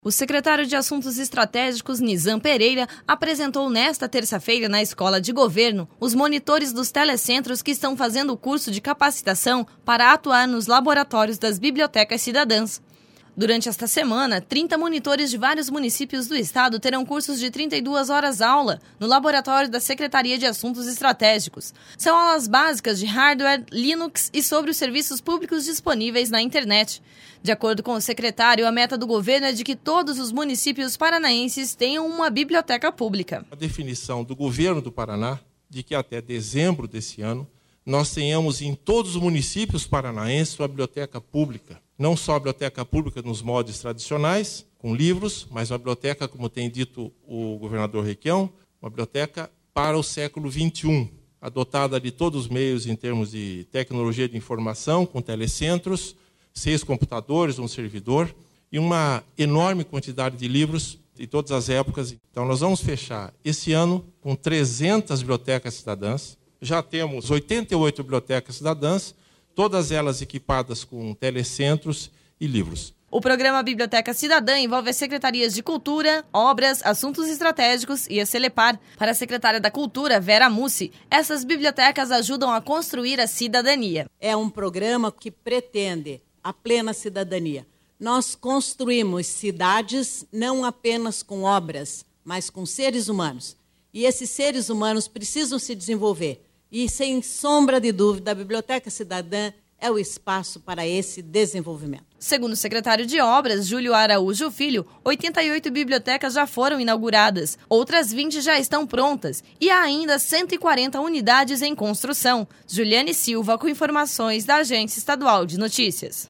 O secretário de Assuntos Estratégicos, Nizam Pereira, apresentou nesta terça-feira na Escola de Governo os monitores dos telecentros que estão fazendo o curso de capacitação para atuar nos laboratórios das bibliotecas cidadãs. Durante esta semana, 30 monitores de vários municípios do estado terão cursos de 32 horas aula no laboratório da Secretaria de Assuntos Estratégicos. São aulas básicas de hardware, Linux e sobre os serviços públicos disponíveis na internet. De acordo com o secretário, a meta do governo é de que todos os municípios paranaenses tenham uma biblioteca pública. A definição do governo do Paraná de que até dezembro desse ano nós tenhamos em todos os municípios paranaenses uma biblioteca pública. Não só a biblioteca pública nos moldes tradicionais, com livros, mas uma biblioteca, como tem dito o governador Requião, uma biblioteca para o século XXI, adotada de todos os meios em termos de tecnologia de informação, com telecentros, 6 computadores, um servidor e uma enorme quantidade de livros de todas as épocas. Então, nós vamos fechar esse ano com 300 bibliotecas cidadãs. Já temos 88 bibliotecas cidadãs, todas elas equipadas com telecentros e livros. O programa Biblioteca Cidadã envolve as secretarias de Cultura, Obras, Assuntos Estratégicos e a Celepar. Para a secretária da Cultura, Vera Mussi, essas bibliotecas ajudam a construir a cidadania. É um programa que pretende a plena cidadania. Nós construímos cidades não apenas com obras, mas com seres humanos. E esses seres humanos precisam se desenvolver. E, sem sombra de dúvida, a Biblioteca Cidadã é o espaço para esse desenvolvimento. Segundo o secretário de Obras, Júlio Araújo Filho, 88 bibliotecas já foram inauguradas, outras 20 já estão prontas e há ainda 140 unidades em construção. Juliane Silva, com informações da Agência Estadual de Notícias.